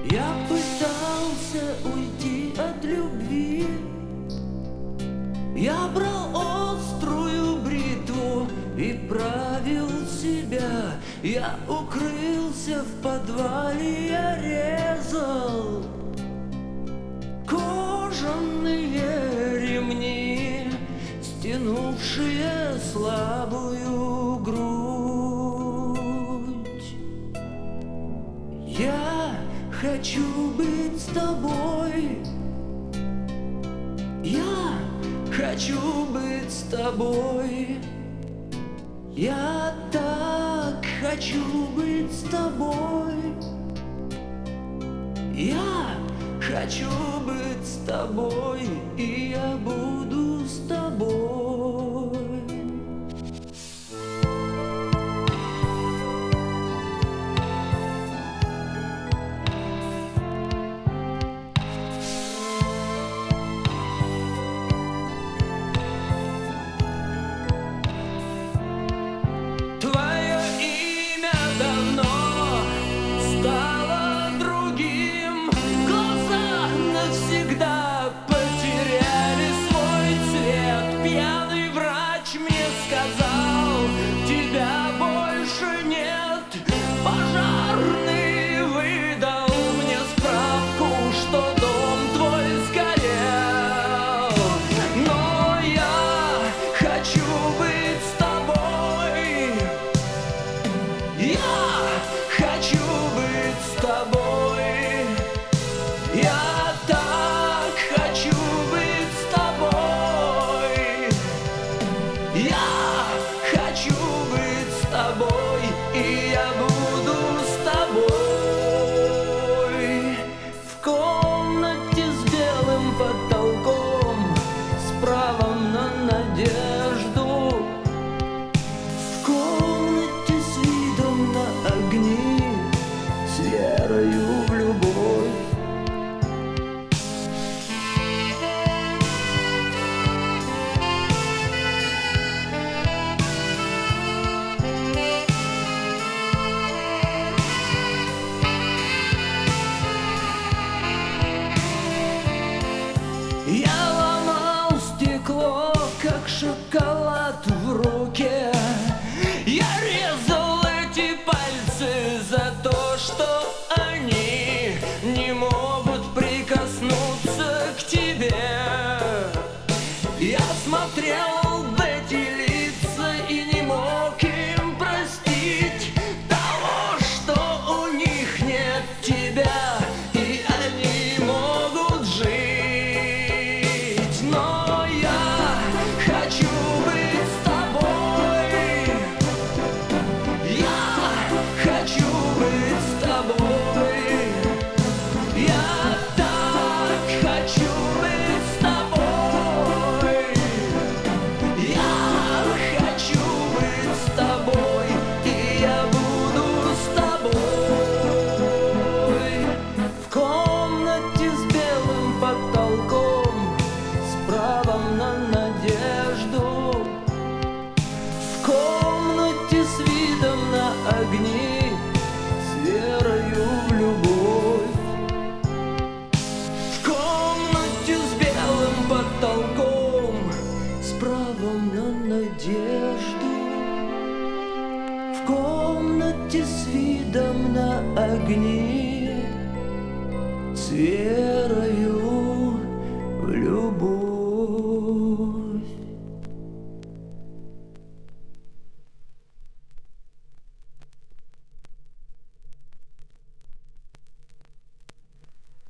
Я пытался уйти от любви. Я брал острую бритву и правил себя. Я укрылся в подвале, я резал кожаные ремни, стянувшие слабую грудь. Я хочу быть с тобой. Я хочу быть с тобой. Я так хочу быть с тобой. Я хочу быть с тобой, и я буду с тобой. Твое имя давно стало другим. Глаза навсегда потеряли свой цвет. Пьяный врач мне сказал: тебя больше нет. Пожарный выдал мне справку, что дом твой сгорел. Но я хочу быть с тобой. Я хочу быть с тобой. Я так хочу быть с тобой. Я хочу быть с тобой, и я буду с тобой. В комнате с белым потолком, с правом на надежду. В комнате с видом на огни, с верою в любовь. Я ломал стекло, как шоколад в руке. Я резал эти пальцы за то, что они не могут прикоснуться к тебе. Я смотрел в эти лица и не мог им простить того, что у них нет тебя, и они могут жить. Но я хочу быть с тобой. Я хочу быть с тобой. Я так хочу быть с тобой. Я хочу быть с тобой, и я буду с тобой. В комнате с белым потолком, с правом на надежду. В комнате с видом на огни, с верою в любовь. В комнате с белым потолком, с правом на надежду. В комнате с видом на огни, с верою